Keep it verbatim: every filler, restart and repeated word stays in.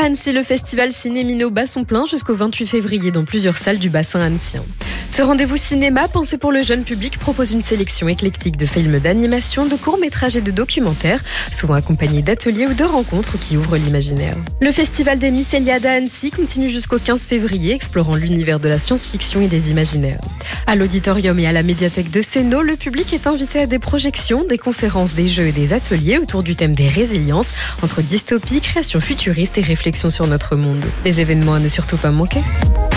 À Annecy, le festival Ciné-Mino bat son plein jusqu'au vingt-huit février dans plusieurs salles du bassin annécien. Ce rendez-vous cinéma pensé pour le jeune public propose une sélection éclectique de films d'animation, de courts-métrages et de documentaires, souvent accompagnés d'ateliers ou de rencontres qui ouvrent l'imaginaire. Le festival des Miss Eliade à Annecy continue jusqu'au quinze février, explorant l'univers de la science-fiction et des imaginaires. À l'auditorium et à la médiathèque de Sénaux, le public est invité à des projections, des conférences, des jeux et des ateliers autour du thème des résiliences, entre dystopie, création futuriste et réflexion sur notre monde. Des événements à ne surtout pas manquer.